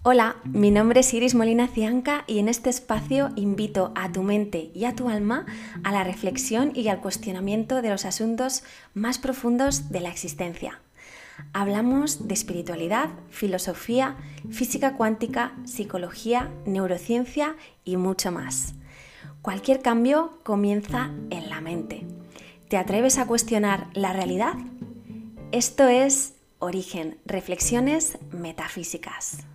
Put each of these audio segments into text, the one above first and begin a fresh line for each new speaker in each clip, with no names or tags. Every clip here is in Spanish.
Hola, mi nombre es Iris Molina Cianca y en este espacio invito a tu mente y a tu alma a la reflexión y al cuestionamiento de los asuntos más profundos de la existencia. Hablamos de espiritualidad, filosofía, física cuántica, psicología, neurociencia y mucho más. Cualquier cambio comienza en la mente. ¿Te atreves a cuestionar la realidad? Esto es Origen, reflexiones metafísicas.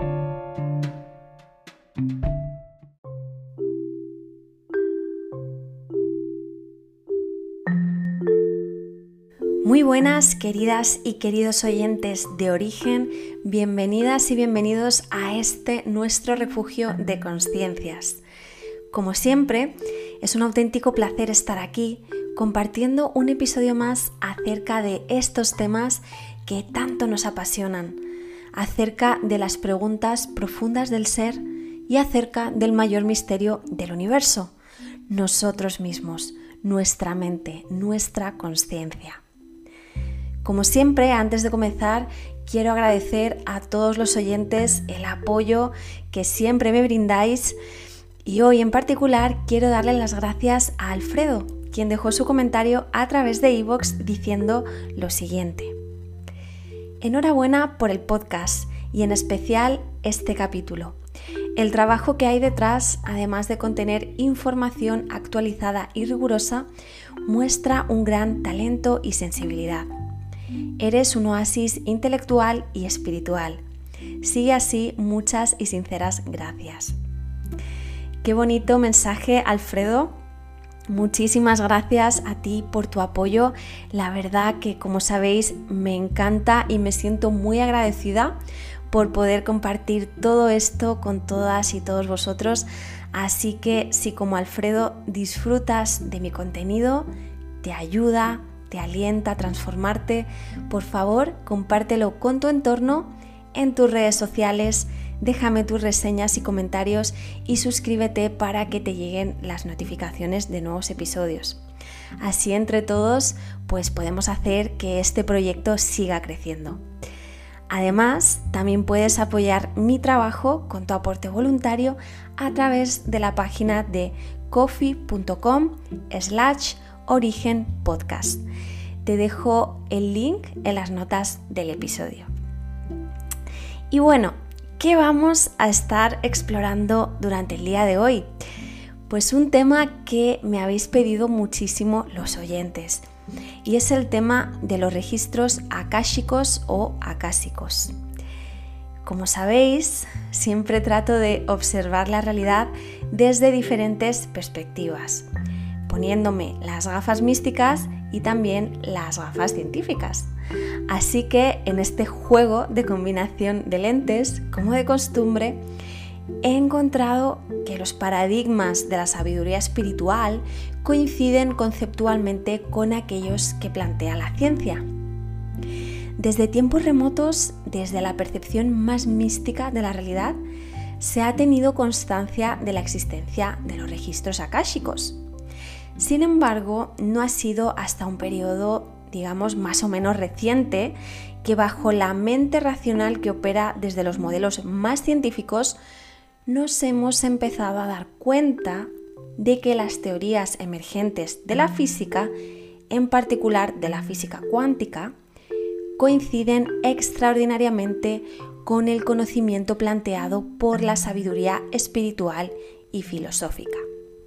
Muy buenas, queridas y queridos oyentes de Origen, bienvenidas y bienvenidos a este nuestro refugio de conciencias. Como siempre, es un auténtico placer estar aquí compartiendo un episodio más acerca de estos temas que tanto nos apasionan, acerca de las preguntas profundas del ser y acerca del mayor misterio del universo, nosotros mismos, nuestra mente, nuestra conciencia. Como siempre, antes de comenzar, quiero agradecer a todos los oyentes el apoyo que siempre me brindáis y hoy en particular quiero darle las gracias a Alfredo, quien dejó su comentario a través de iVoox diciendo lo siguiente. Enhorabuena por el podcast y en especial este capítulo. El trabajo que hay detrás, además de contener información actualizada y rigurosa, muestra un gran talento y sensibilidad. Eres un oasis intelectual y espiritual. Sigue así, muchas y sinceras gracias. Qué bonito mensaje, Alfredo. Muchísimas gracias a ti por tu apoyo. La verdad que, como sabéis, me encanta y me siento muy agradecida por poder compartir todo esto con todas y todos vosotros. Así que si como Alfredo disfrutas de mi contenido, te ayuda, te alienta a transformarte, por favor, compártelo con tu entorno, en tus redes sociales, déjame tus reseñas y comentarios y suscríbete para que te lleguen las notificaciones de nuevos episodios. Así entre todos, pues podemos hacer que este proyecto siga creciendo. Además, también puedes apoyar mi trabajo con tu aporte voluntario a través de la página de ko-fi.com/origenpodcast. Te dejo el link en las notas del episodio. Y bueno, ¿qué vamos a estar explorando durante el día de hoy? Pues un tema que me habéis pedido muchísimo los oyentes, y es el tema de los registros akáshicos o acásicos. Como sabéis, siempre trato de observar la realidad desde diferentes perspectivas, poniéndome las gafas místicas y también las gafas científicas. Así que en este juego de combinación de lentes, como de costumbre, he encontrado que los paradigmas de la sabiduría espiritual coinciden conceptualmente con aquellos que plantea la ciencia. Desde tiempos remotos, desde la percepción más mística de la realidad, se ha tenido constancia de la existencia de los registros akáshicos. Sin embargo, no ha sido hasta un periodo, digamos, más o menos reciente, que bajo la mente racional que opera desde los modelos más científicos, nos hemos empezado a dar cuenta de que las teorías emergentes de la física, en particular de la física cuántica, coinciden extraordinariamente con el conocimiento planteado por la sabiduría espiritual y filosófica.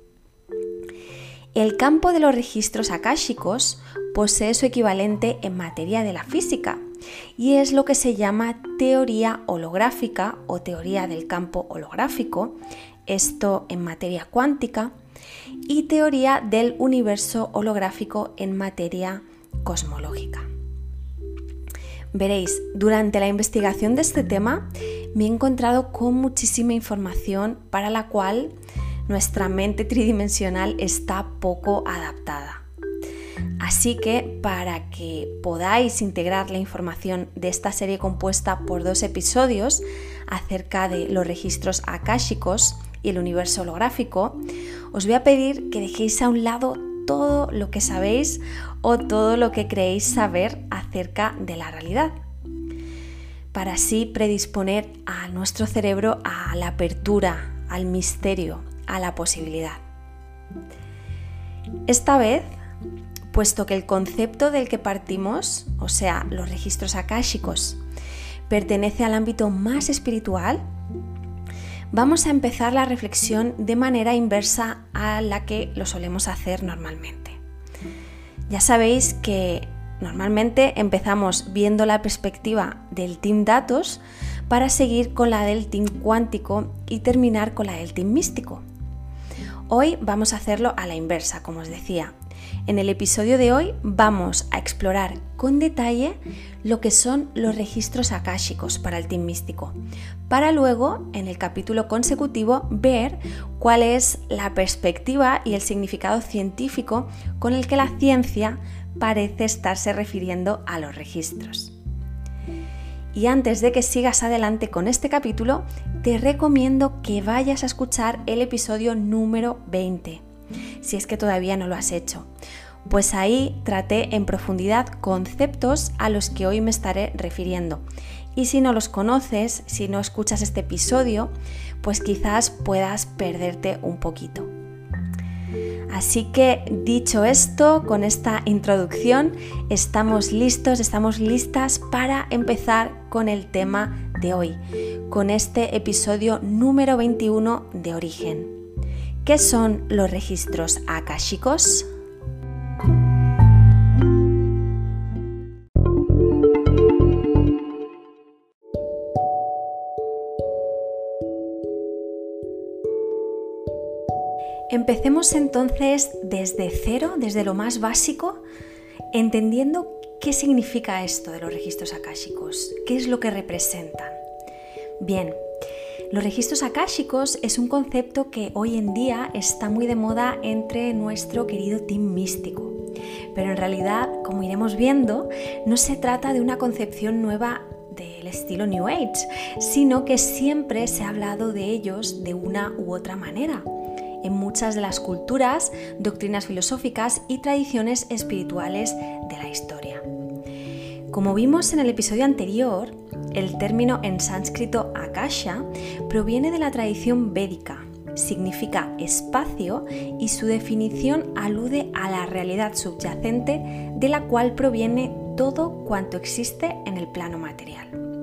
El campo de los registros akáshicos posee su equivalente en materia de la física y es lo que se llama teoría holográfica o teoría del campo holográfico, esto en materia cuántica, y teoría del universo holográfico en materia cosmológica. Veréis, durante la investigación de este tema me he encontrado con muchísima información para la cual nuestra mente tridimensional está poco adaptada. Así que para que podáis integrar la información de esta serie compuesta por 2 episodios acerca de los registros akáshicos y el universo holográfico, os voy a pedir que dejéis a un lado todo lo que sabéis o todo lo que creéis saber acerca de la realidad. para así predisponer a nuestro cerebro a la apertura, al misterio, a la posibilidad. Esta vez, puesto que el concepto del que partimos, o sea, los registros akáshicos, pertenece al ámbito más espiritual, vamos a empezar la reflexión de manera inversa a la que lo solemos hacer normalmente. Ya sabéis que normalmente empezamos viendo la perspectiva del team datos para seguir con la del team cuántico y terminar con la del team místico. Hoy vamos a hacerlo a la inversa, como os decía. En el episodio de hoy vamos a explorar con detalle lo que son los registros akáshicos para el team místico, para luego, en el capítulo consecutivo, ver cuál es la perspectiva y el significado científico con el que la ciencia parece estarse refiriendo a los registros. Y antes de que sigas adelante con este capítulo, te recomiendo que vayas a escuchar el episodio número 20, si es que todavía no lo has hecho, pues ahí traté en profundidad conceptos a los que hoy me estaré refiriendo. Y si no los conoces, si no escuchas este episodio, pues quizás puedas perderte un poquito. Así que dicho esto, con esta introducción, estamos listos, estamos listas para empezar con el tema de hoy, con este episodio número 21 de Origen. ¿Qué son los registros akáshicos? Empecemos entonces desde cero, desde lo más básico, entendiendo qué significa esto de los registros akáshicos, qué es lo que representan. Bien, los registros akáshicos es un concepto que hoy en día está muy de moda entre nuestro querido team místico, pero en realidad, como iremos viendo, no se trata de una concepción nueva del estilo New Age, sino que siempre se ha hablado de ellos de una u otra manera en muchas de las culturas, doctrinas filosóficas y tradiciones espirituales de la historia. Como vimos en el episodio anterior, el término en sánscrito akasha proviene de la tradición védica, significa espacio y su definición alude a la realidad subyacente de la cual proviene todo cuanto existe en el plano material.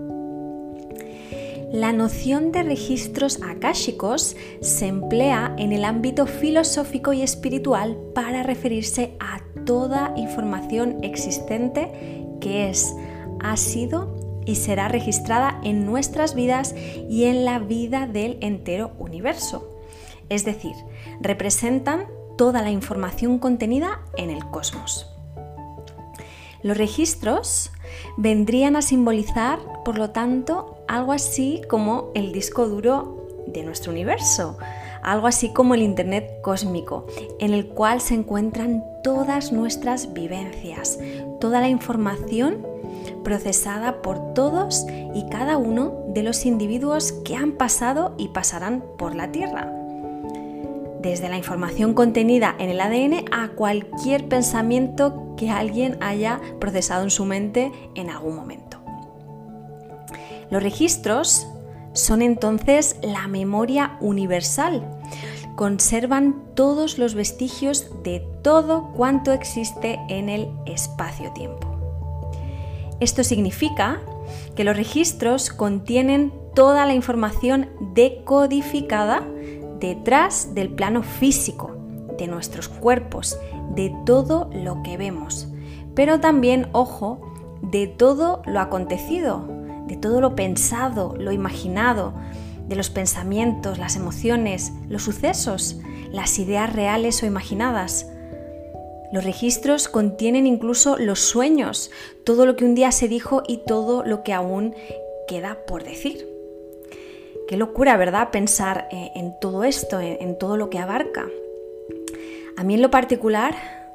La noción de registros akáshicos se emplea en el ámbito filosófico y espiritual para referirse a toda información existente que es, ha sido y será registrada en nuestras vidas y en la vida del entero universo. Es decir, representan toda la información contenida en el cosmos. Los registros vendrían a simbolizar, por lo tanto, algo así como el disco duro de nuestro universo, algo así como el Internet cósmico, en el cual se encuentran todas nuestras vivencias, toda la información procesada por todos y cada uno de los individuos que han pasado y pasarán por la Tierra. Desde la información contenida en el ADN a cualquier pensamiento que alguien haya procesado en su mente en algún momento. Los registros son entonces la memoria universal. Conservan todos los vestigios de todo cuanto existe en el espacio-tiempo. Esto significa que los registros contienen toda la información decodificada detrás del plano físico, de nuestros cuerpos, de todo lo que vemos, pero también, ojo, de todo lo acontecido, de todo lo pensado, lo imaginado, de los pensamientos, las emociones, los sucesos, las ideas reales o imaginadas. Los registros contienen incluso los sueños, todo lo que un día se dijo y todo lo que aún queda por decir. Qué locura, ¿verdad?, pensar en todo esto, en todo lo que abarca. A mí en lo particular,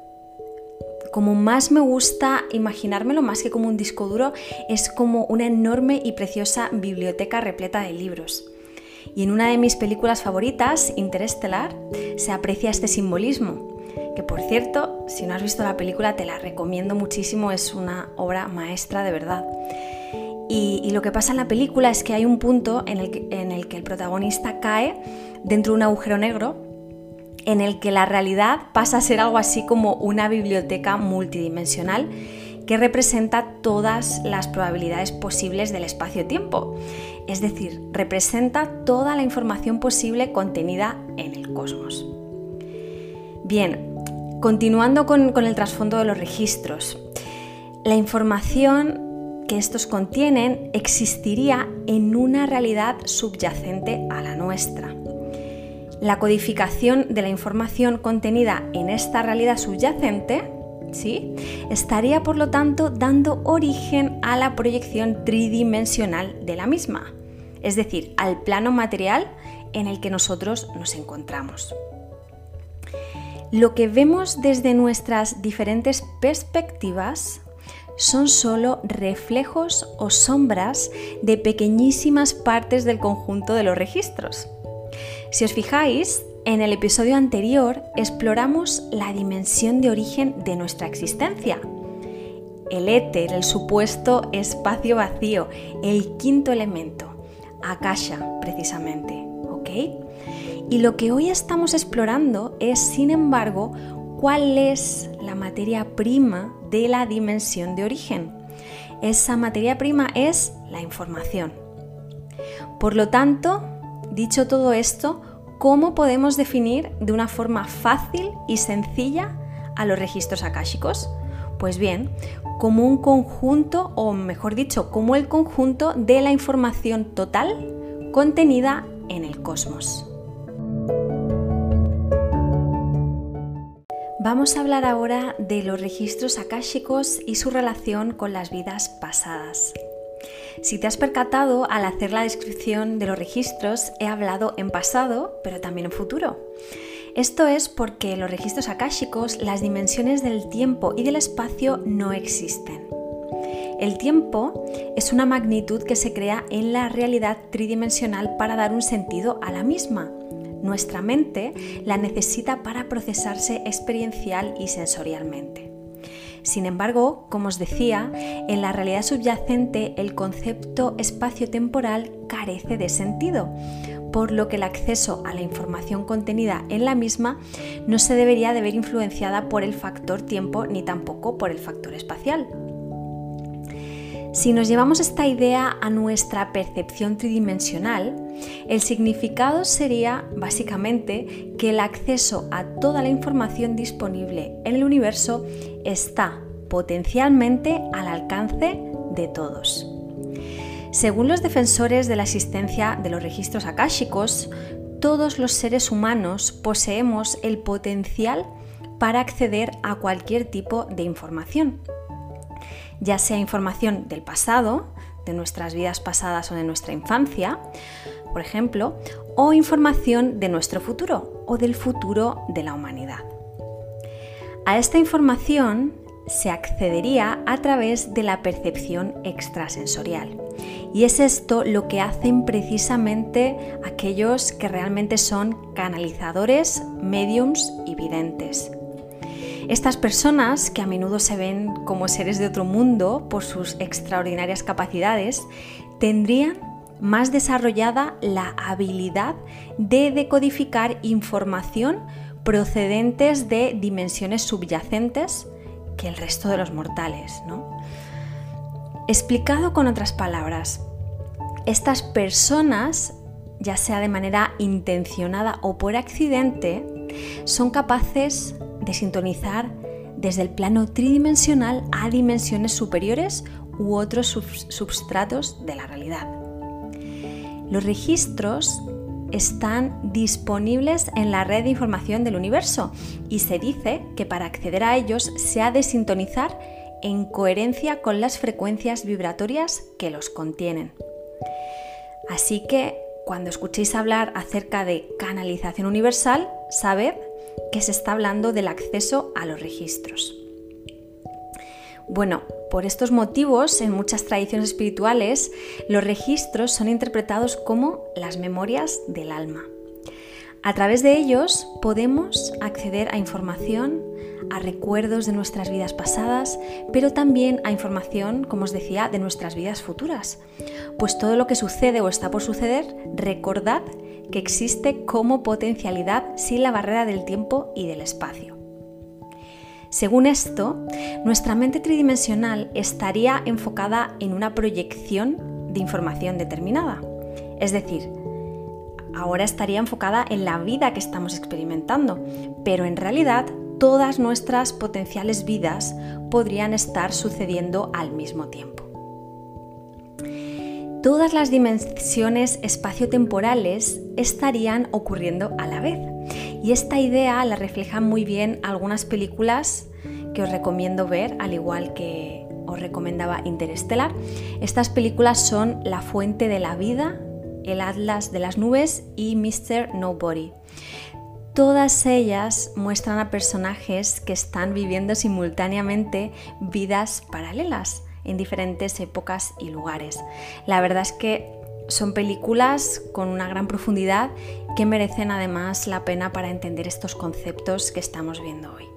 como más me gusta imaginármelo, más que como un disco duro, es como una enorme y preciosa biblioteca repleta de libros. Y en una de mis películas favoritas, Interestelar, se aprecia este simbolismo, que por cierto, si no has visto la película te la recomiendo muchísimo, es una obra maestra de verdad. Y lo que pasa en la película es que hay un punto en el que el protagonista cae dentro de un agujero negro, en el que la realidad pasa a ser algo así como una biblioteca multidimensional que representa todas las probabilidades posibles del espacio-tiempo. Es decir, representa toda la información posible contenida en el cosmos. Bien, continuando con el trasfondo de los registros. La información que estos contienen existiría en una realidad subyacente a la nuestra. La codificación de la información contenida en esta realidad subyacente, ¿sí?, estaría por lo tanto dando origen a la proyección tridimensional de la misma, es decir, al plano material en el que nosotros nos encontramos. Lo que vemos desde nuestras diferentes perspectivas son solo reflejos o sombras de pequeñísimas partes del conjunto de los registros. Si os fijáis, en el episodio anterior exploramos la dimensión de origen de nuestra existencia. El éter, el supuesto espacio vacío, el quinto elemento, Akasha precisamente, ¿ok? Y lo que hoy estamos explorando es, sin embargo, cuál es la materia prima de la dimensión de origen. Esa materia prima es la información. Por lo tanto, dicho todo esto, ¿cómo podemos definir de una forma fácil y sencilla a los registros akáshicos? Pues bien, como un conjunto, o mejor dicho, como el conjunto de la información total contenida en el cosmos. Vamos a hablar ahora de los registros akáshicos y su relación con las vidas pasadas. Si te has percatado, al hacer la descripción de los registros he hablado en pasado, pero también en futuro. Esto es porque en los registros akáshicos las dimensiones del tiempo y del espacio no existen. El tiempo es una magnitud que se crea en la realidad tridimensional para dar un sentido a la misma. Nuestra mente la necesita para procesarse experiencial y sensorialmente. Sin embargo, como os decía, en la realidad subyacente el concepto espacio-temporal carece de sentido, por lo que el acceso a la información contenida en la misma no se debería de ver influenciada por el factor tiempo ni tampoco por el factor espacial. Si nos llevamos esta idea a nuestra percepción tridimensional, el significado sería básicamente que el acceso a toda la información disponible en el universo está potencialmente al alcance de todos. Según los defensores de la existencia de los registros akáshicos, todos los seres humanos poseemos el potencial para acceder a cualquier tipo de información, ya sea información del pasado, de nuestras vidas pasadas o de nuestra infancia, por ejemplo, o información de nuestro futuro o del futuro de la humanidad. A esta información se accedería a través de la percepción extrasensorial. Y es esto lo que hacen precisamente aquellos que realmente son canalizadores, médiums y videntes. Estas personas, que a menudo se ven como seres de otro mundo por sus extraordinarias capacidades, tendrían más desarrollada la habilidad de decodificar información procedentes de dimensiones subyacentes que el resto de los mortales, ¿no? Explicado con otras palabras, estas personas, ya sea de manera intencionada o por accidente, son capaces de sintonizar desde el plano tridimensional a dimensiones superiores u otros substratos de la realidad. Los registros están disponibles en la red de información del universo y se dice que para acceder a ellos se ha de sintonizar en coherencia con las frecuencias vibratorias que los contienen. Así que cuando escuchéis hablar acerca de canalización universal, sabed que se está hablando del acceso a los registros. Bueno, por estos motivos, en muchas tradiciones espirituales, los registros son interpretados como las memorias del alma. A través de ellos podemos acceder a información a recuerdos de nuestras vidas pasadas, pero también a información, como os decía, de nuestras vidas futuras. Pues todo lo que sucede o está por suceder, recordad que existe como potencialidad sin la barrera del tiempo y del espacio. Según esto, nuestra mente tridimensional estaría enfocada en una proyección de información determinada. Es decir, ahora estaría enfocada en la vida que estamos experimentando, pero en realidad todas nuestras potenciales vidas podrían estar sucediendo al mismo tiempo. Todas las dimensiones espaciotemporales estarían ocurriendo a la vez. Y esta idea la reflejan muy bien algunas películas que os recomiendo ver, al igual que os recomendaba Interestelar. Estas películas son La fuente de la vida, El Atlas de las nubes y Mr. Nobody. Todas ellas muestran a personajes que están viviendo simultáneamente vidas paralelas en diferentes épocas y lugares. La verdad es que son películas con una gran profundidad que merecen además la pena para entender estos conceptos que estamos viendo hoy.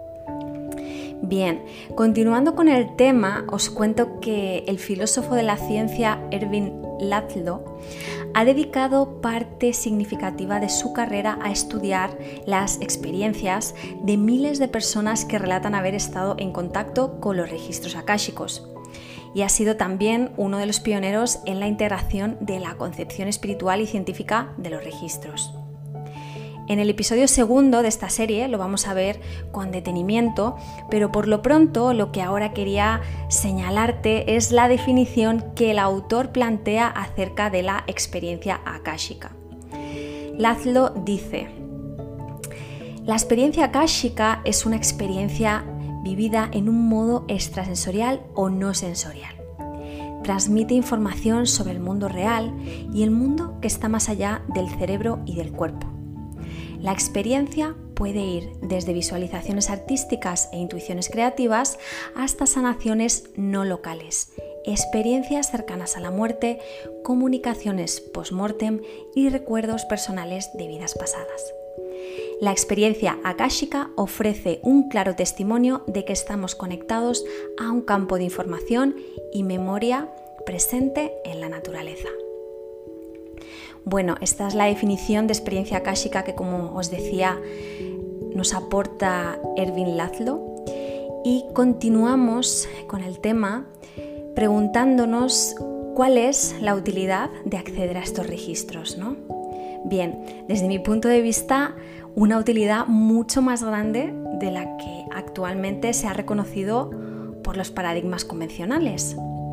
Bien, continuando con el tema, os cuento que el filósofo de la ciencia Ervin Laszlo ha dedicado parte significativa de su carrera a estudiar las experiencias de miles de personas que relatan haber estado en contacto con los registros akáshicos. Y ha sido también uno de los pioneros en la integración de la concepción espiritual y científica de los registros. En el episodio segundo de esta serie lo vamos a ver con detenimiento, pero por lo pronto lo que ahora quería señalarte es la definición que el autor plantea acerca de la experiencia akáshica. Laszlo dice: la experiencia akáshica es una experiencia vivida en un modo extrasensorial o no sensorial. Transmite información sobre el mundo real y el mundo que está más allá del cerebro y del cuerpo. La experiencia puede ir desde visualizaciones artísticas e intuiciones creativas hasta sanaciones no locales, experiencias cercanas a la muerte, comunicaciones post-mortem y recuerdos personales de vidas pasadas. La experiencia akáshica ofrece un claro testimonio de que estamos conectados a un campo de información y memoria presente en la naturaleza. Bueno, esta es la definición de experiencia akáshica que, como os decía, nos aporta Ervin Laszlo. Y continuamos con el tema preguntándonos cuál es la utilidad de acceder a estos registros, ¿no? Bien, desde mi punto de vista, una utilidad mucho más grande de la que actualmente se ha reconocido por los paradigmas convencionales.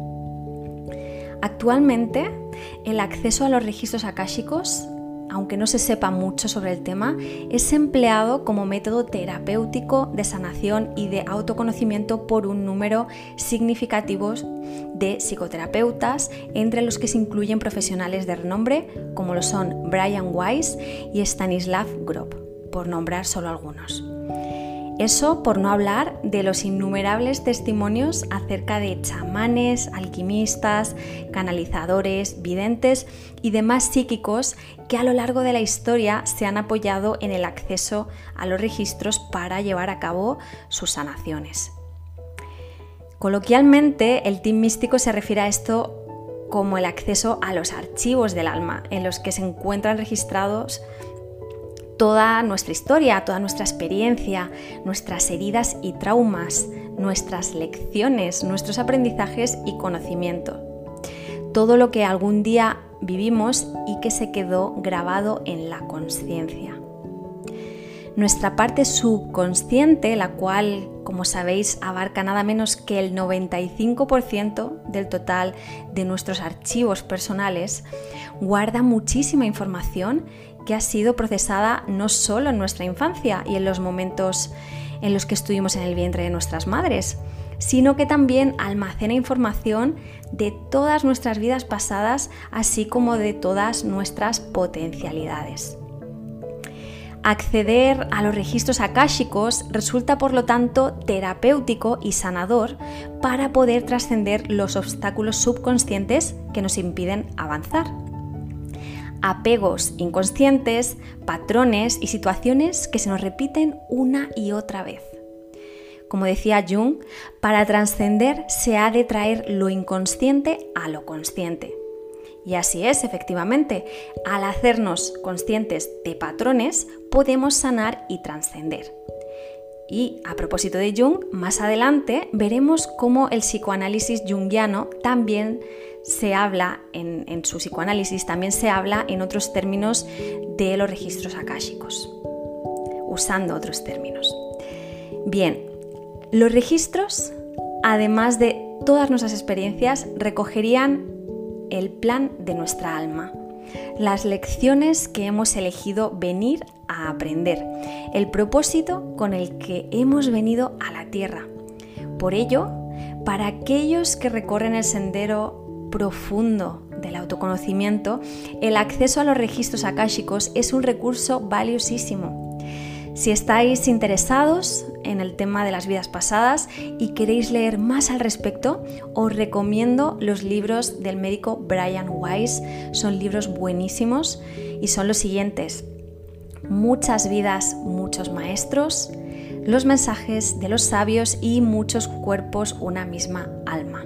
Actualmente, el acceso a los registros akáshicos, aunque no se sepa mucho sobre el tema, es empleado como método terapéutico de sanación y de autoconocimiento por un número significativo de psicoterapeutas, entre los que se incluyen profesionales de renombre como lo son Brian Weiss y Stanislav Grof, por nombrar solo algunos. Eso por no hablar de los innumerables testimonios acerca de chamanes, alquimistas, canalizadores, videntes y demás psíquicos que a lo largo de la historia se han apoyado en el acceso a los registros para llevar a cabo sus sanaciones. Coloquialmente, el team místico se refiere a esto como el acceso a los archivos del alma, en los que se encuentran registrados toda nuestra historia, toda nuestra experiencia, nuestras heridas y traumas, nuestras lecciones, nuestros aprendizajes y conocimiento. Todo lo que algún día vivimos y que se quedó grabado en la consciencia. Nuestra parte subconsciente, la cual, como sabéis, abarca nada menos que el 95% del total de nuestros archivos personales, guarda muchísima información que ha sido procesada no solo en nuestra infancia y en los momentos en los que estuvimos en el vientre de nuestras madres, sino que también almacena información de todas nuestras vidas pasadas, así como de todas nuestras potencialidades. Acceder a los registros akáshicos resulta, por lo tanto, terapéutico y sanador para poder trascender los obstáculos subconscientes que nos impiden avanzar. Apegos inconscientes, patrones y situaciones que se nos repiten una y otra vez. Como decía Jung, para trascender se ha de traer lo inconsciente a lo consciente. Y así es, efectivamente, al hacernos conscientes de patrones, podemos sanar y trascender. Y a propósito de Jung, más adelante veremos cómo el psicoanálisis junguiano también se habla, en su psicoanálisis también se habla en otros términos de los registros akáshicos, usando otros términos. Bien, los registros, además de todas nuestras experiencias, recogerían el plan de nuestra alma, las lecciones que hemos elegido venir a aprender, el propósito con el que hemos venido a la Tierra. Por ello, para aquellos que recorren el sendero profundo del autoconocimiento, el acceso a los registros akáshicos es un recurso valiosísimo. Si estáis interesados en el tema de las vidas pasadas y queréis leer más al respecto, os recomiendo los libros del médico Brian Weiss. Son libros buenísimos y son los siguientes: Muchas vidas, muchos maestros, Los mensajes de los sabios y Muchos cuerpos, una misma alma.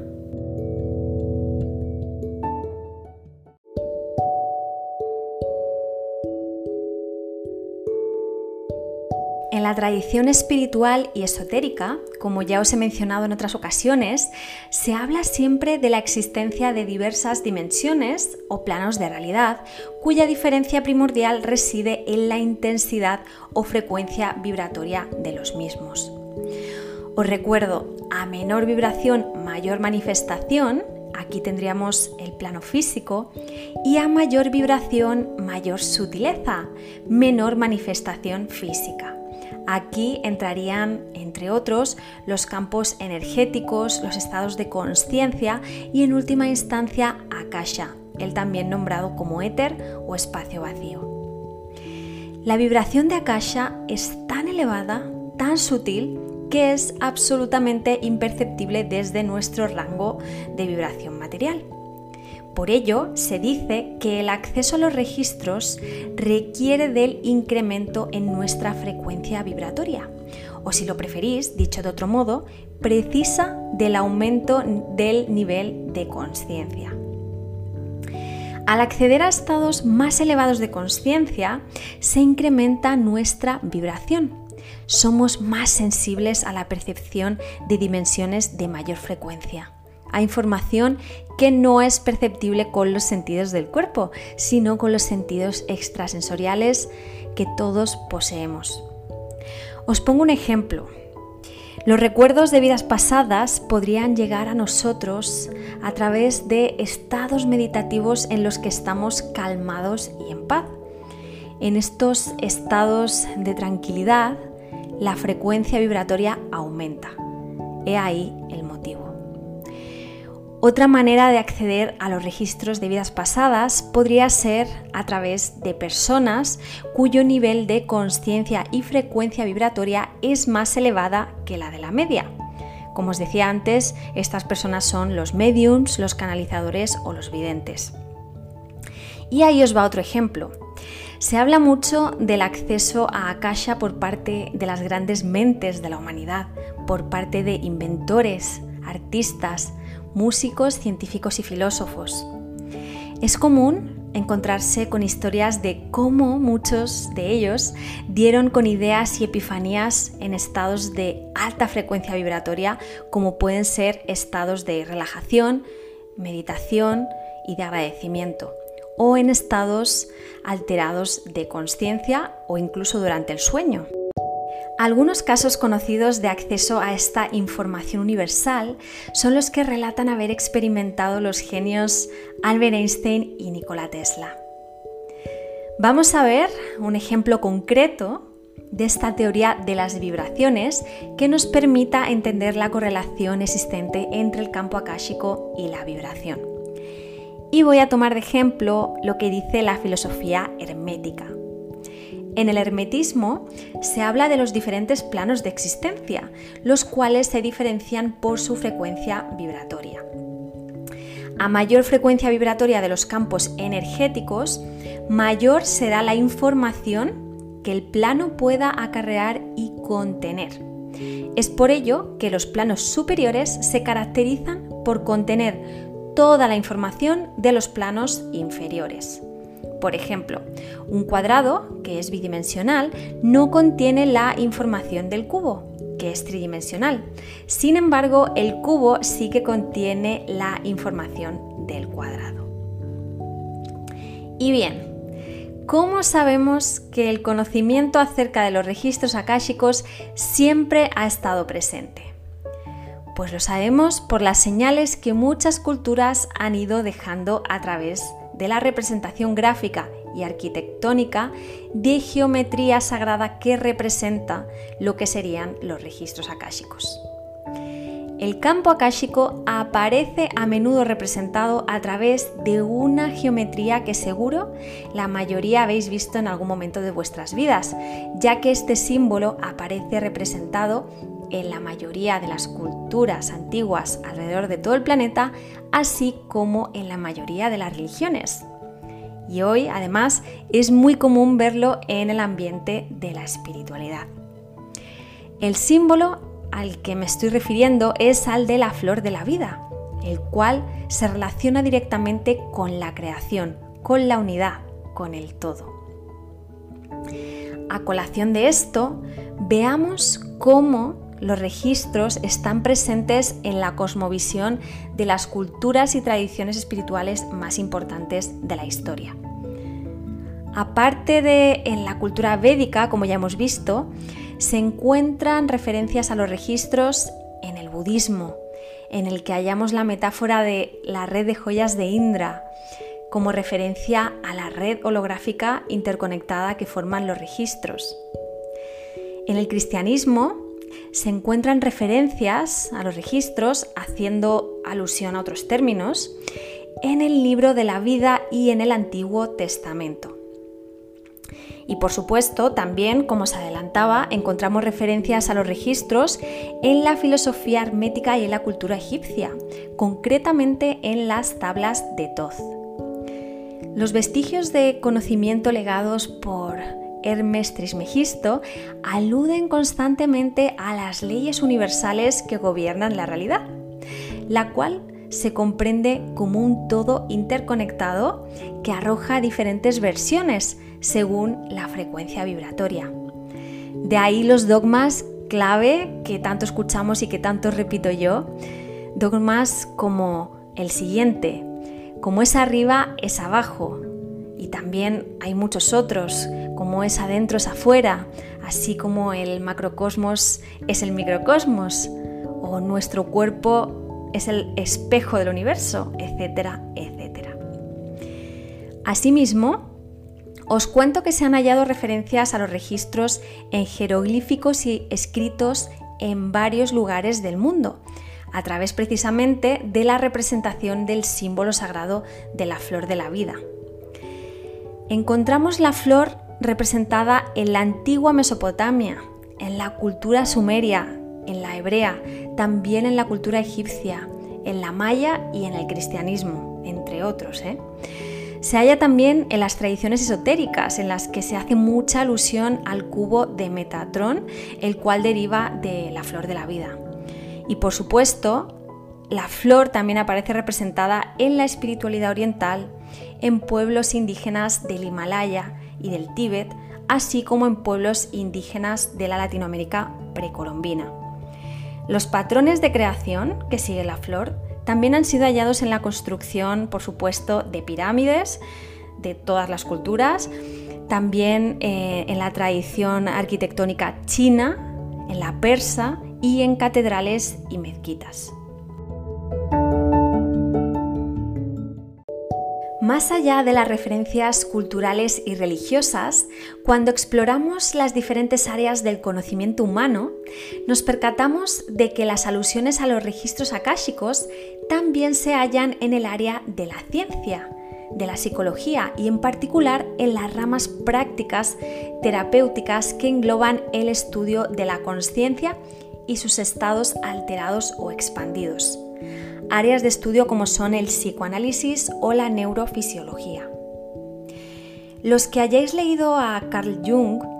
En la tradición espiritual y esotérica, como ya os he mencionado en otras ocasiones, se habla siempre de la existencia de diversas dimensiones o planos de realidad, cuya diferencia primordial reside en la intensidad o frecuencia vibratoria de los mismos. Os recuerdo, a menor vibración, mayor manifestación. Aquí tendríamos el plano físico, y a mayor vibración, mayor sutileza, menor manifestación física. Aquí entrarían, entre otros, los campos energéticos, los estados de consciencia y, en última instancia, Akasha, el también nombrado como éter o espacio vacío. La vibración de Akasha es tan elevada, tan sutil, que es absolutamente imperceptible desde nuestro rango de vibración material. Por ello, se dice que el acceso a los registros requiere del incremento en nuestra frecuencia vibratoria, o si lo preferís, dicho de otro modo, precisa del aumento del nivel de consciencia. Al acceder a estados más elevados de consciencia, se incrementa nuestra vibración. Somos más sensibles a la percepción de dimensiones de mayor frecuencia, a información que no es perceptible con los sentidos del cuerpo, sino con los sentidos extrasensoriales que todos poseemos. Os pongo un ejemplo. Los recuerdos de vidas pasadas podrían llegar a nosotros a través de estados meditativos en los que estamos calmados y en paz. En estos estados de tranquilidad, la frecuencia vibratoria aumenta. He ahí el motivo. Otra manera de acceder a los registros de vidas pasadas podría ser a través de personas cuyo nivel de consciencia y frecuencia vibratoria es más elevada que la de la media. Como os decía antes, estas personas son los mediums, los canalizadores o los videntes. Y ahí os va otro ejemplo. Se habla mucho del acceso a Akasha por parte de las grandes mentes de la humanidad, por parte de inventores, artistas, músicos, científicos y filósofos. Es común encontrarse con historias de cómo muchos de ellos dieron con ideas y epifanías en estados de alta frecuencia vibratoria, como pueden ser estados de relajación, meditación y de agradecimiento, o en estados alterados de consciencia o incluso durante el sueño. Algunos casos conocidos de acceso a esta información universal son los que relatan haber experimentado los genios Albert Einstein y Nikola Tesla. Vamos a ver un ejemplo concreto de esta teoría de las vibraciones que nos permita entender la correlación existente entre el campo akáshico y la vibración. Y voy a tomar de ejemplo lo que dice la filosofía hermética. En el hermetismo se habla de los diferentes planos de existencia, los cuales se diferencian por su frecuencia vibratoria. A mayor frecuencia vibratoria de los campos energéticos, mayor será la información que el plano pueda acarrear y contener. Es por ello que los planos superiores se caracterizan por contener toda la información de los planos inferiores. Por ejemplo, un cuadrado, que es bidimensional, no contiene la información del cubo, que es tridimensional. Sin embargo, el cubo sí que contiene la información del cuadrado. Y bien, ¿cómo sabemos que el conocimiento acerca de los registros akáshicos siempre ha estado presente? Pues lo sabemos por las señales que muchas culturas han ido dejando a través de la representación gráfica y arquitectónica de geometría sagrada que representa lo que serían los registros akáshicos. El campo akáshico aparece a menudo representado a través de una geometría que seguro la mayoría habéis visto en algún momento de vuestras vidas, ya que este símbolo aparece representado en la mayoría de las culturas antiguas alrededor de todo el planeta, así como en la mayoría de las religiones. Y hoy, además, es muy común verlo en el ambiente de la espiritualidad. El símbolo al que me estoy refiriendo es al de la flor de la vida, el cual se relaciona directamente con la creación, con la unidad, con el todo. A colación de esto, veamos cómo los registros están presentes en la cosmovisión de las culturas y tradiciones espirituales más importantes de la historia. Aparte de en la cultura védica, como ya hemos visto, se encuentran referencias a los registros en el budismo, en el que hallamos la metáfora de la red de joyas de Indra, como referencia a la red holográfica interconectada que forman los registros. En el cristianismo se encuentran referencias a los registros, haciendo alusión a otros términos, en el libro de la vida y en el Antiguo Testamento. Y por supuesto, también, como se adelantaba, encontramos referencias a los registros en la filosofía hermética y en la cultura egipcia, concretamente en las tablas de Thoth. Los vestigios de conocimiento legados por Hermes Trismegisto aluden constantemente a las leyes universales que gobiernan la realidad, la cual se comprende como un todo interconectado que arroja diferentes versiones según la frecuencia vibratoria. De ahí los dogmas clave que tanto escuchamos y que tanto repito yo, dogmas como el siguiente: como es arriba es abajo, y también hay muchos otros, como es adentro es afuera, así como el macrocosmos es el microcosmos, o nuestro cuerpo es el espejo del universo, etcétera, etcétera. Asimismo, os cuento que se han hallado referencias a los registros en jeroglíficos y escritos en varios lugares del mundo, a través precisamente de la representación del símbolo sagrado de la flor de la vida. Encontramos la flor representada en la antigua Mesopotamia, en la cultura sumeria, en la hebrea, también en la cultura egipcia, en la maya y en el cristianismo, entre otros. Se halla también en las tradiciones esotéricas, en las que se hace mucha alusión al cubo de Metatrón, el cual deriva de la flor de la vida. Y por supuesto, la flor también aparece representada en la espiritualidad oriental, en pueblos indígenas del Himalaya y del Tíbet, así como en pueblos indígenas de la Latinoamérica precolombina. Los patrones de creación que sigue la flor también han sido hallados en la construcción, por supuesto, de pirámides de todas las culturas, también en la tradición arquitectónica china, en la persa y en catedrales y mezquitas. Más allá de las referencias culturales y religiosas, cuando exploramos las diferentes áreas del conocimiento humano, nos percatamos de que las alusiones a los registros akáshicos también se hallan en el área de la ciencia, de la psicología y en particular en las ramas prácticas terapéuticas que engloban el estudio de la consciencia y sus estados alterados o expandidos. Áreas de estudio como son el psicoanálisis o la neurofisiología. Los que hayáis leído a Carl Jung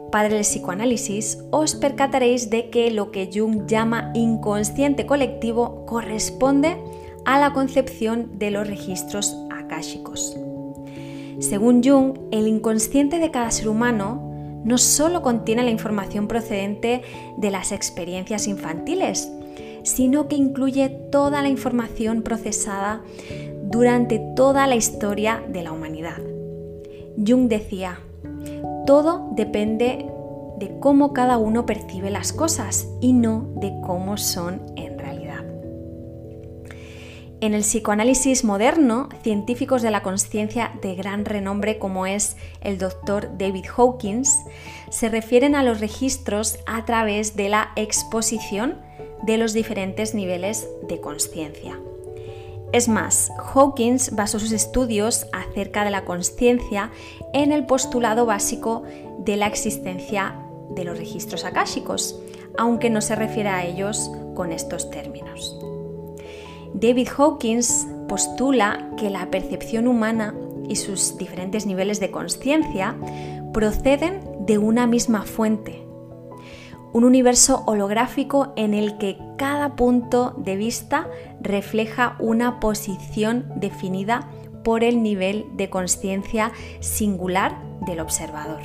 padre del psicoanálisis, os percataréis de que lo que Jung llama inconsciente colectivo corresponde a la concepción de los registros akáshicos. Según Jung, el inconsciente de cada ser humano no solo contiene la información procedente de las experiencias infantiles, sino que incluye toda la información procesada durante toda la historia de la humanidad. Jung decía: todo depende de cómo cada uno percibe las cosas y no de cómo son en realidad. En el psicoanálisis moderno, científicos de la consciencia de gran renombre como es el Dr. David Hawkins se refieren a los registros a través de la exposición de los diferentes niveles de consciencia. Es más, Hawkins basó sus estudios acerca de la consciencia en el postulado básico de la existencia de los registros akáshicos, aunque no se refiere a ellos con estos términos. David Hawkins postula que la percepción humana y sus diferentes niveles de consciencia proceden de una misma fuente, un universo holográfico en el que cada punto de vista refleja una posición definida por el nivel de consciencia singular del observador.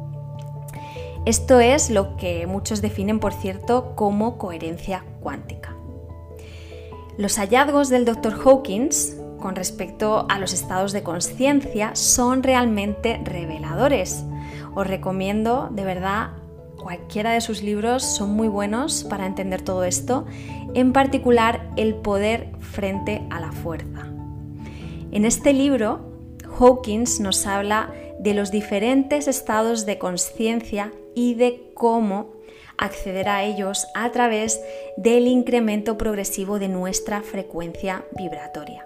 Esto es lo que muchos definen, por cierto, como coherencia cuántica. Los hallazgos del Dr. Hawkins con respecto a los estados de consciencia son realmente reveladores. Os recomiendo, de verdad, cualquiera de sus libros son muy buenos para entender todo esto, en particular El poder frente a la fuerza. En este libro, Hawkins nos habla de los diferentes estados de consciencia y de cómo acceder a ellos a través del incremento progresivo de nuestra frecuencia vibratoria.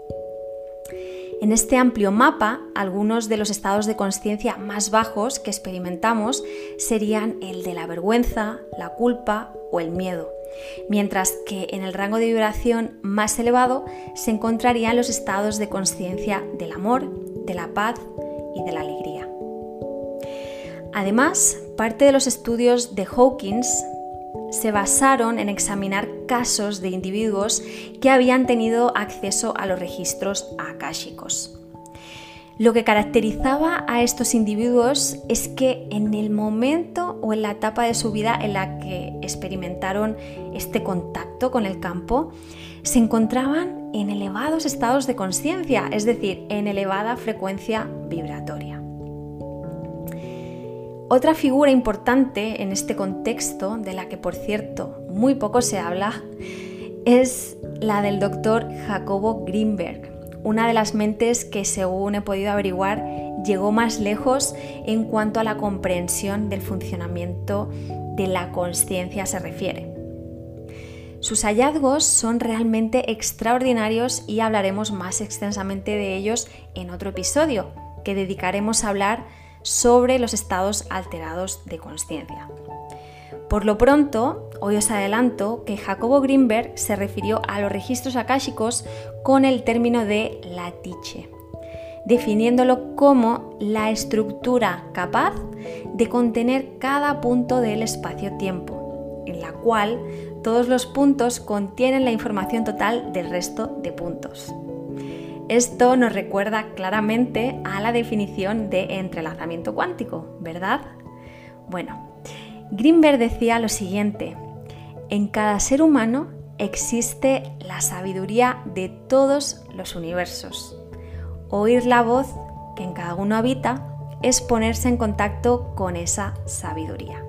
En este amplio mapa, algunos de los estados de consciencia más bajos que experimentamos serían el de la vergüenza, la culpa o el miedo, mientras que en el rango de vibración más elevado se encontrarían los estados de consciencia del amor, de la paz y de la alegría. Además, parte de los estudios de Hawkins se basaron en examinar casos de individuos que habían tenido acceso a los registros akáshicos. Lo que caracterizaba a estos individuos es que en el momento o en la etapa de su vida en la que experimentaron este contacto con el campo, se encontraban en elevados estados de consciencia, es decir, en elevada frecuencia vibratoria. Otra figura importante en este contexto, de la que por cierto muy poco se habla, es la del Dr. Jacobo Greenberg, una de las mentes que, según he podido averiguar, llegó más lejos en cuanto a la comprensión del funcionamiento de la consciencia se refiere. Sus hallazgos son realmente extraordinarios y hablaremos más extensamente de ellos en otro episodio, que dedicaremos a hablar sobre los estados alterados de consciencia. Por lo pronto, hoy os adelanto que Jacobo Greenberg se refirió a los registros akáshicos con el término de latiche, definiéndolo como la estructura capaz de contener cada punto del espacio-tiempo, en la cual todos los puntos contienen la información total del resto de puntos. Esto nos recuerda claramente a la definición de entrelazamiento cuántico, ¿verdad? Bueno, Greenberg decía lo siguiente: en cada ser humano existe la sabiduría de todos los universos. Oír la voz que en cada uno habita es ponerse en contacto con esa sabiduría.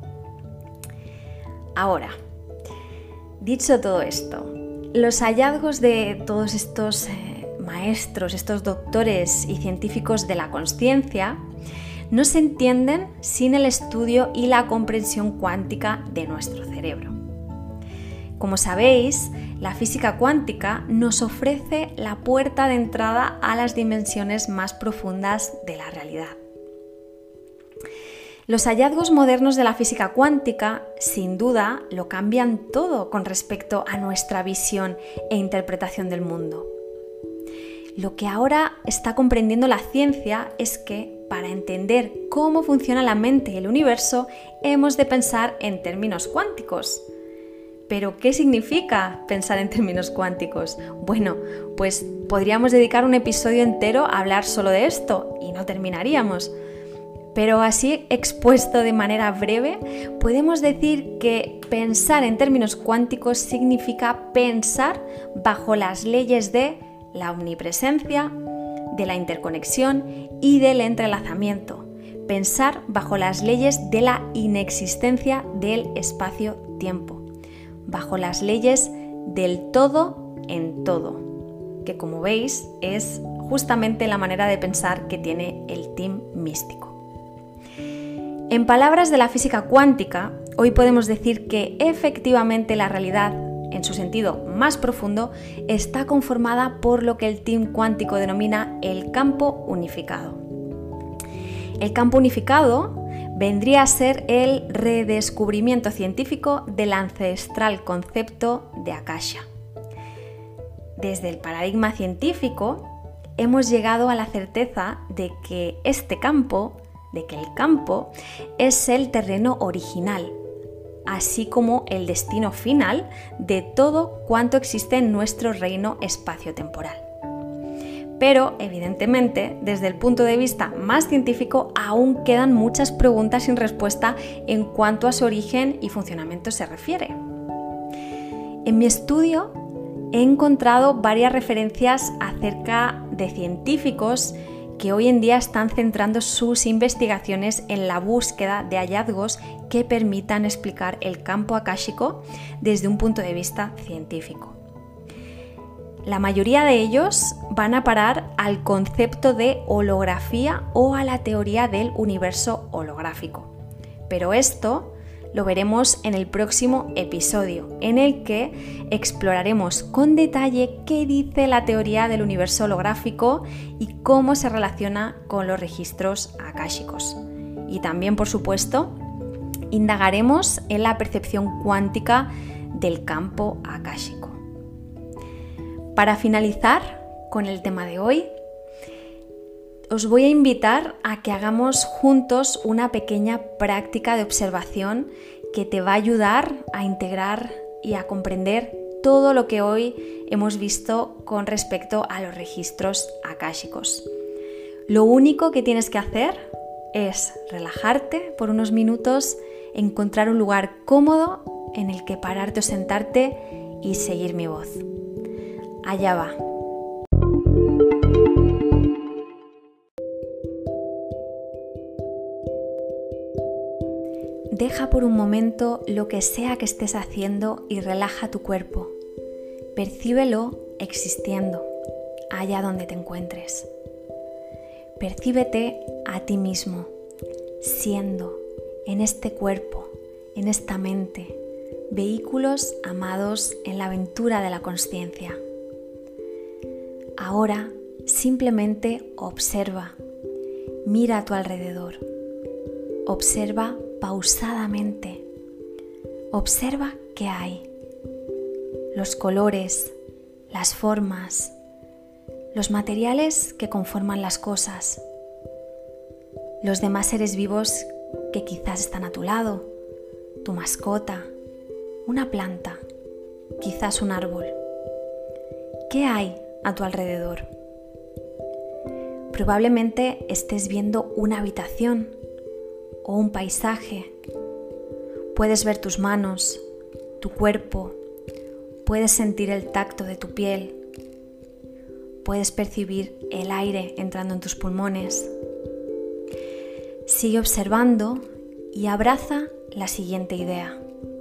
Ahora, dicho todo esto, los hallazgos de todos estos maestros, estos doctores y científicos de la consciencia, no se entienden sin el estudio y la comprensión cuántica de nuestro cerebro. Como sabéis, la física cuántica nos ofrece la puerta de entrada a las dimensiones más profundas de la realidad. Los hallazgos modernos de la física cuántica, sin duda, lo cambian todo con respecto a nuestra visión e interpretación del mundo. Lo que ahora está comprendiendo la ciencia es que, para entender cómo funciona la mente y el universo, hemos de pensar en términos cuánticos. ¿Pero qué significa pensar en términos cuánticos? Bueno, pues podríamos dedicar un episodio entero a hablar solo de esto y no terminaríamos. Pero así expuesto de manera breve, podemos decir que pensar en términos cuánticos significa pensar bajo las leyes de la omnipresencia, de la interconexión y del entrelazamiento. Pensar bajo las leyes de la inexistencia del espacio-tiempo. Bajo las leyes del todo en todo, que como veis es justamente la manera de pensar que tiene el team místico. En palabras de la física cuántica, hoy podemos decir que efectivamente la realidad, en su sentido más profundo, está conformada por lo que el team cuántico denomina el campo unificado. El campo unificado vendría a ser el redescubrimiento científico del ancestral concepto de Akasha. Desde el paradigma científico hemos llegado a la certeza de que el campo es el terreno original, así como el destino final de todo cuanto existe en nuestro reino espacio-temporal. Pero, evidentemente, desde el punto de vista más científico, aún quedan muchas preguntas sin respuesta en cuanto a su origen y funcionamiento se refiere. En mi estudio he encontrado varias referencias acerca de científicos que hoy en día están centrando sus investigaciones en la búsqueda de hallazgos que permitan explicar el campo akáshico desde un punto de vista científico. La mayoría de ellos van a parar al concepto de holografía o a la teoría del universo holográfico. Pero esto lo veremos en el próximo episodio, en el que exploraremos con detalle qué dice la teoría del universo holográfico y cómo se relaciona con los registros akáshicos. Y también, por supuesto, indagaremos en la percepción cuántica del campo akáshico. Para finalizar con el tema de hoy, os voy a invitar a que hagamos juntos una pequeña práctica de observación que te va a ayudar a integrar y a comprender todo lo que hoy hemos visto con respecto a los registros akáshicos. Lo único que tienes que hacer es relajarte por unos minutos, encontrar un lugar cómodo en el que pararte o sentarte y seguir mi voz. Allá va. Deja por un momento lo que sea que estés haciendo y relaja tu cuerpo. Percíbelo existiendo, allá donde te encuentres. Percíbete a ti mismo, siendo en este cuerpo, en esta mente, vehículos amados en la aventura de la consciencia. Ahora simplemente observa, mira a tu alrededor, observa pausadamente, observa qué hay, los colores, las formas, los materiales que conforman las cosas, los demás seres vivos que quizás están a tu lado, tu mascota, una planta, quizás un árbol. ¿Qué hay a tu alrededor? Probablemente estés viendo una habitación o un paisaje. Puedes ver tus manos, tu cuerpo, puedes sentir el tacto de tu piel, puedes percibir el aire entrando en tus pulmones. Sigue observando y abraza la siguiente idea.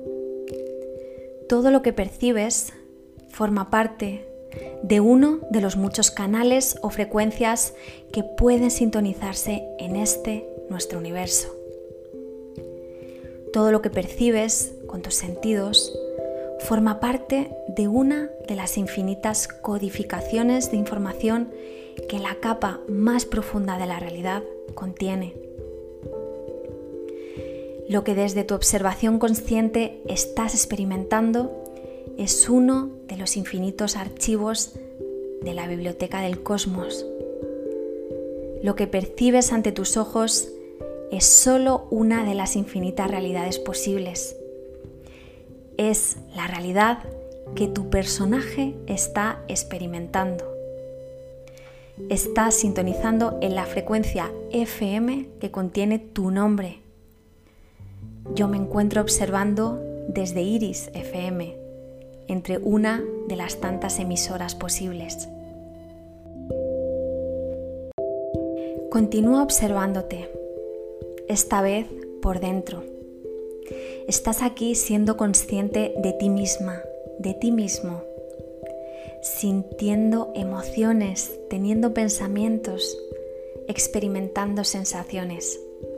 Todo lo que percibes forma parte de uno de los muchos canales o frecuencias que pueden sintonizarse en nuestro universo. Todo lo que percibes con tus sentidos forma parte de una de las infinitas codificaciones de información que la capa más profunda de la realidad contiene. Lo que desde tu observación consciente estás experimentando es uno de los infinitos archivos de la biblioteca del cosmos. Lo que percibes ante tus ojos es solo una de las infinitas realidades posibles. Es la realidad que tu personaje está experimentando. Estás sintonizando en la frecuencia FM que contiene tu nombre. Yo me encuentro observando desde Iris FM, entre una de las tantas emisoras posibles. Continúa observándote, esta vez por dentro. Estás aquí siendo consciente de ti misma, de ti mismo, sintiendo emociones, teniendo pensamientos, experimentando sensaciones.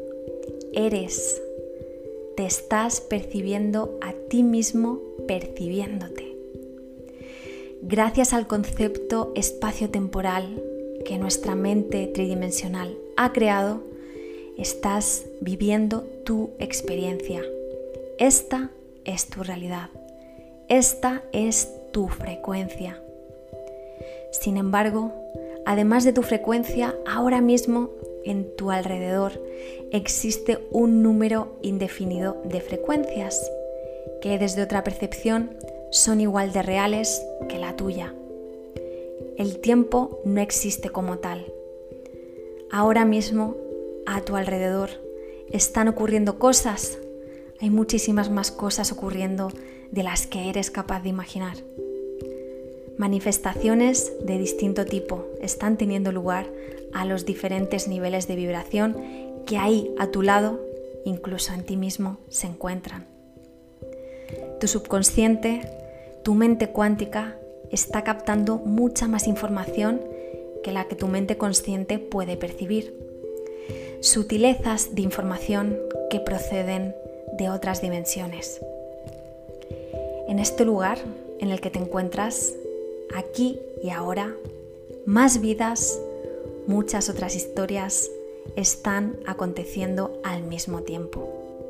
Te estás percibiendo a ti mismo percibiéndote. Gracias al concepto espacio-temporal que nuestra mente tridimensional ha creado, estás viviendo tu experiencia. Esta es tu realidad. Esta es tu frecuencia. Sin embargo, además de tu frecuencia, ahora mismo en tu alrededor existe un número indefinido de frecuencias que desde otra percepción son igual de reales que la tuya. El tiempo no existe como tal. Ahora mismo, a tu alrededor, están ocurriendo cosas. Hay muchísimas más cosas ocurriendo de las que eres capaz de imaginar. Manifestaciones de distinto tipo están teniendo lugar a los diferentes niveles de vibración que ahí a tu lado, incluso en ti mismo, se encuentran. Tu subconsciente, tu mente cuántica, está captando mucha más información que la que tu mente consciente puede percibir. Sutilezas de información que proceden de otras dimensiones. En este lugar en el que te encuentras, aquí y ahora, más vidas, muchas otras historias están aconteciendo al mismo tiempo.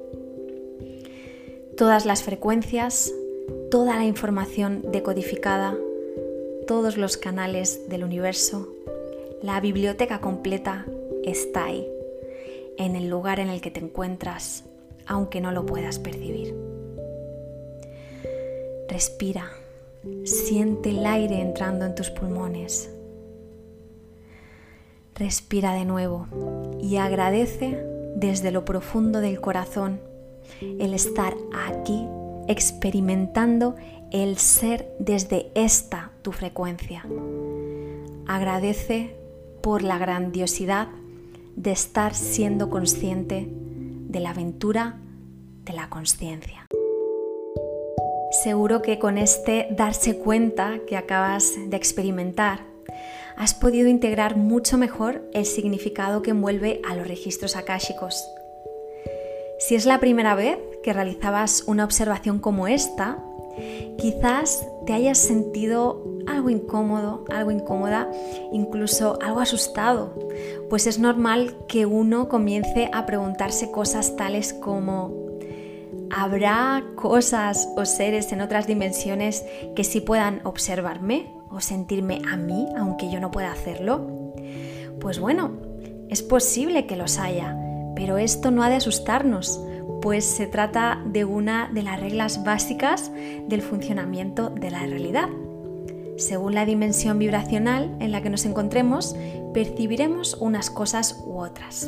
Todas las frecuencias, toda la información decodificada, todos los canales del universo, la biblioteca completa está ahí, en el lugar en el que te encuentras, aunque no lo puedas percibir. Respira, siente el aire entrando en tus pulmones. Respira de nuevo y agradece desde lo profundo del corazón el estar aquí experimentando el ser desde esta tu frecuencia. Agradece por la grandiosidad de estar siendo consciente de la aventura de la consciencia. Seguro que con este darse cuenta que acabas de experimentar, has podido integrar mucho mejor el significado que envuelve a los registros akáshicos. Si es la primera vez que realizabas una observación como esta, quizás te hayas sentido algo incómodo, algo incómoda, incluso algo asustado, pues es normal que uno comience a preguntarse cosas tales como: ¿habrá cosas o seres en otras dimensiones que sí puedan observarme o sentirme a mí, aunque yo no pueda hacerlo? Pues bueno, es posible que los haya, pero esto no ha de asustarnos, pues se trata de una de las reglas básicas del funcionamiento de la realidad. Según la dimensión vibracional en la que nos encontremos, percibiremos unas cosas u otras.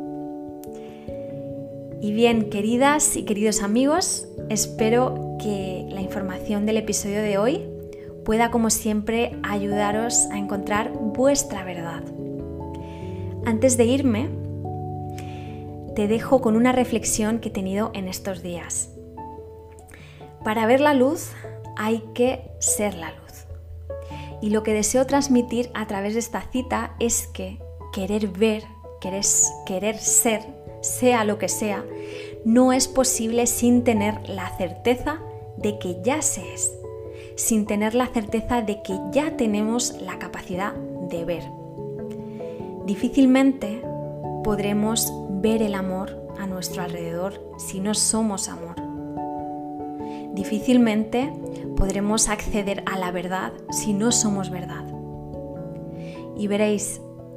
Y bien, queridas y queridos amigos, espero que la información del episodio de hoy pueda, como siempre, ayudaros a encontrar vuestra verdad. Antes de irme, te dejo con una reflexión que he tenido en estos días. Para ver la luz hay que ser la luz. Y lo que deseo transmitir a través de esta cita es que querer ver, querer ser, sea lo que sea, no es posible sin tener la certeza de que ya se es, sin tener la certeza de que ya tenemos la capacidad de ver. Difícilmente podremos ver el amor a nuestro alrededor si no somos amor. Difícilmente podremos acceder a la verdad si no somos verdad. Y veréis,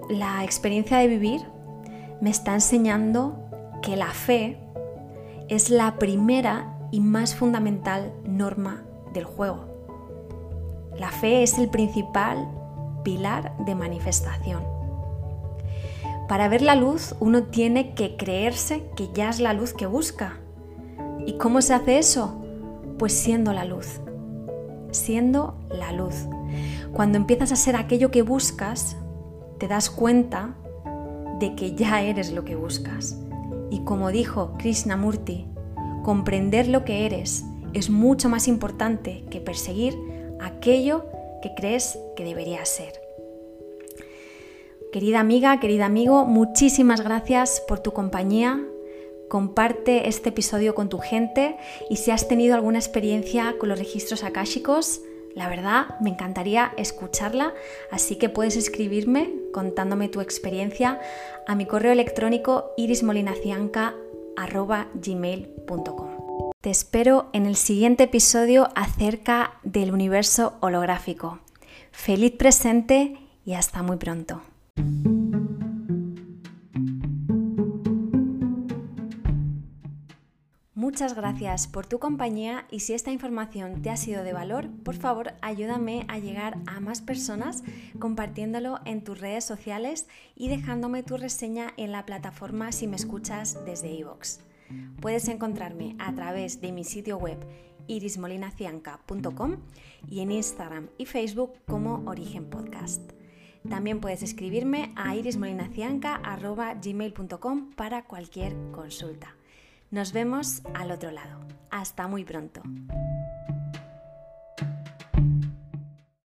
la experiencia de vivir me está enseñando que la fe es la primera y más fundamental norma del juego. La fe es el principal pilar de manifestación. Para ver la luz, uno tiene que creerse que ya es la luz que busca. ¿Y cómo se hace eso? Pues siendo la luz. Siendo la luz. Cuando empiezas a ser aquello que buscas, te das cuenta de que ya eres lo que buscas. Y como dijo Krishnamurti, comprender lo que eres es mucho más importante que perseguir aquello que crees que debería ser. Querida amiga, querido amigo, muchísimas gracias por tu compañía. Comparte este episodio con tu gente y si has tenido alguna experiencia con los registros akáshicos, la verdad me encantaría escucharla, así que puedes escribirme contándome tu experiencia a mi correo electrónico irismolinacianca@gmail.com. Te espero en el siguiente episodio acerca del universo holográfico. Feliz presente y hasta muy pronto. Muchas gracias por tu compañía y si esta información te ha sido de valor, por favor ayúdame a llegar a más personas compartiéndolo en tus redes sociales y dejándome tu reseña en la plataforma si me escuchas desde iVoox. Puedes encontrarme a través de mi sitio web irismolinacianca.com y en Instagram y Facebook como Origen Podcast. También puedes escribirme a irismolinacianca@gmail.com para cualquier consulta. Nos vemos al otro lado. Hasta muy pronto.